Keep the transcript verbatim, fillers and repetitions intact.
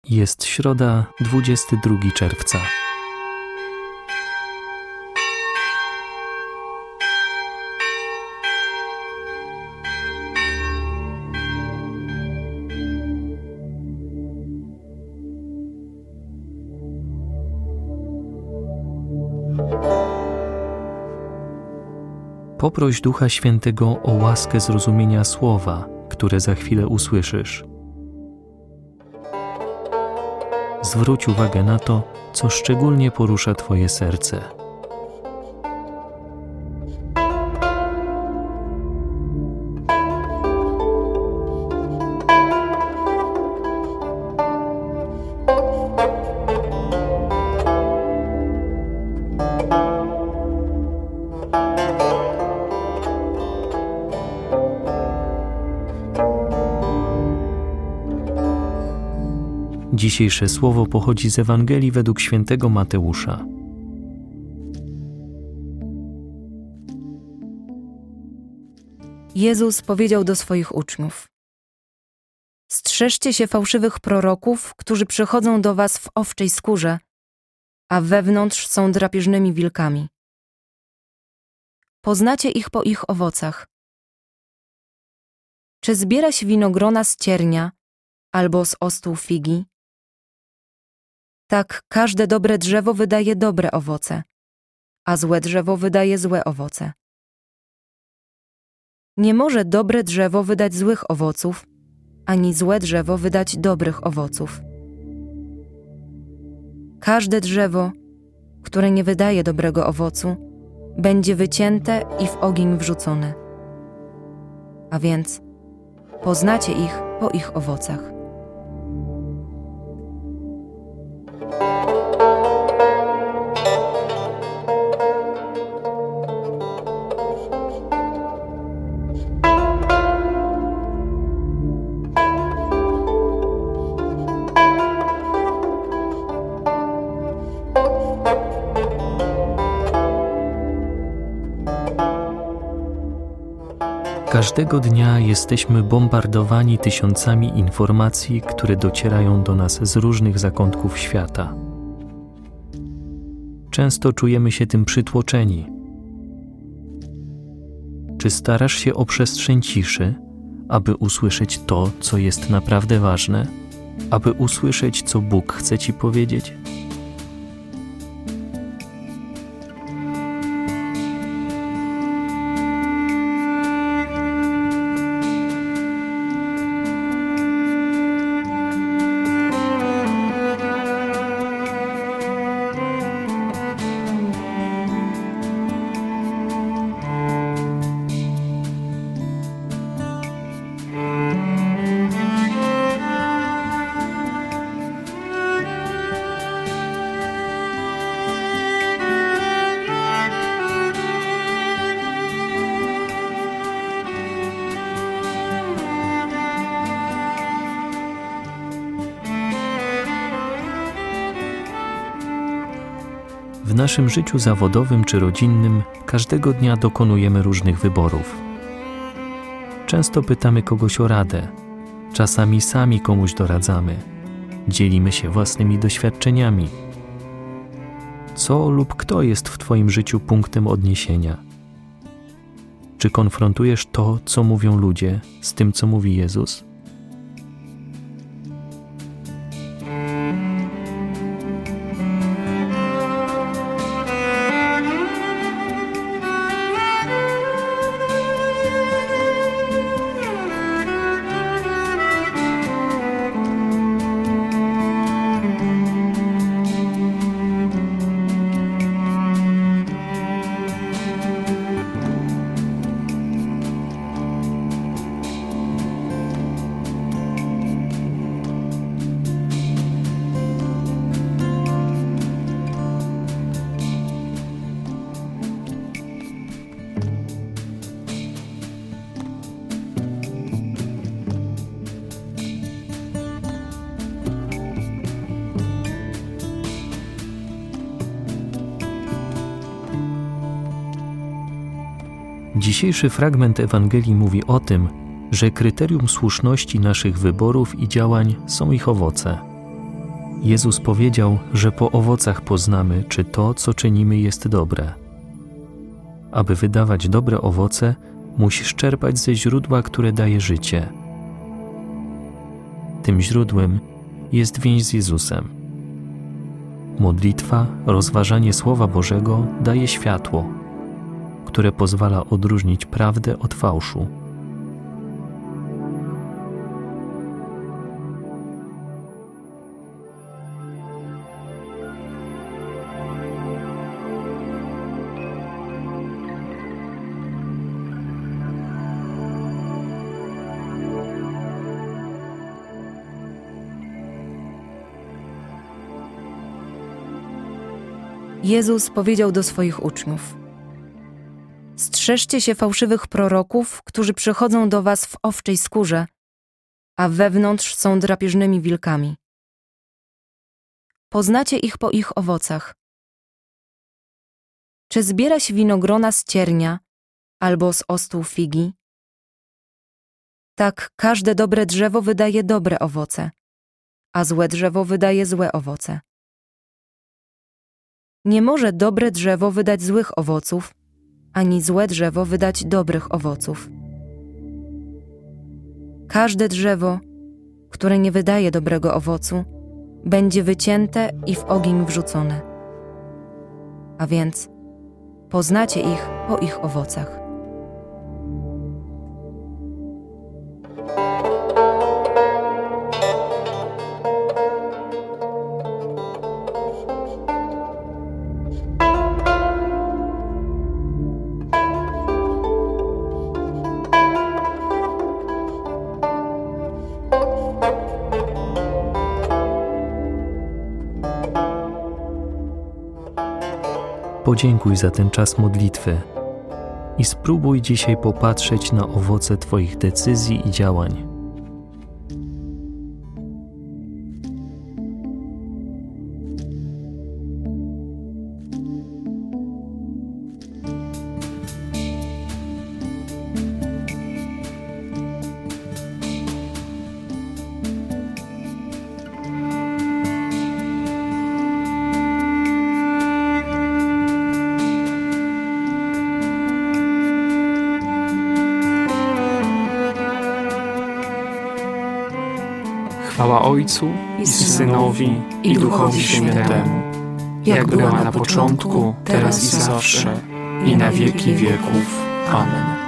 Jest środa, dwudziestego drugiego czerwca. Poproś Ducha Świętego o łaskę zrozumienia słowa, które za chwilę usłyszysz. Zwróć uwagę na to, co szczególnie porusza Twoje serce. Dzisiejsze słowo pochodzi z Ewangelii według świętego Mateusza. Jezus powiedział do swoich uczniów: strzeżcie się fałszywych proroków, którzy przychodzą do was w owczej skórze, a wewnątrz są drapieżnymi wilkami. Poznacie ich po ich owocach. Czy zbiera się winogrona z ciernia albo z ostół figi? Tak każde dobre drzewo wydaje dobre owoce, a złe drzewo wydaje złe owoce. Nie może dobre drzewo wydać złych owoców, ani złe drzewo wydać dobrych owoców. Każde drzewo, które nie wydaje dobrego owocu, będzie wycięte i w ogień wrzucone. A więc poznacie ich po ich owocach. Każdego dnia jesteśmy bombardowani tysiącami informacji, które docierają do nas z różnych zakątków świata. Często czujemy się tym przytłoczeni. Czy starasz się o przestrzeń ciszy, aby usłyszeć to, co jest naprawdę ważne, aby usłyszeć, co Bóg chce Ci powiedzieć? W naszym życiu zawodowym czy rodzinnym każdego dnia dokonujemy różnych wyborów. Często pytamy kogoś o radę, czasami sami komuś doradzamy, dzielimy się własnymi doświadczeniami. Co lub kto jest w Twoim życiu punktem odniesienia? Czy konfrontujesz to, co mówią ludzie, z tym, co mówi Jezus? Dzisiejszy fragment Ewangelii mówi o tym, że kryterium słuszności naszych wyborów i działań są ich owoce. Jezus powiedział, że po owocach poznamy, czy to, co czynimy, jest dobre. Aby wydawać dobre owoce, musisz czerpać ze źródła, które daje życie. Tym źródłem jest więź z Jezusem. Modlitwa, rozważanie Słowa Bożego daje światło, które pozwala odróżnić prawdę od fałszu. Jezus powiedział do swoich uczniów: strzeżcie się fałszywych proroków, którzy przychodzą do was w owczej skórze, a wewnątrz są drapieżnymi wilkami. Poznacie ich po ich owocach. Czy zbiera się winogrona z ciernia albo z ostół figi? Tak każde dobre drzewo wydaje dobre owoce, a złe drzewo wydaje złe owoce. Nie może dobre drzewo wydać złych owoców, ani złe drzewo wydać dobrych owoców. Każde drzewo, które nie wydaje dobrego owocu, będzie wycięte i w ogień wrzucone. A więc poznacie ich po ich owocach. Podziękuj za ten czas modlitwy i spróbuj dzisiaj popatrzeć na owoce Twoich decyzji i działań. Chwała Ojcu i Synowi i Duchowi Świętemu, jak była na początku, teraz i zawsze, i na wieki wieków. Amen.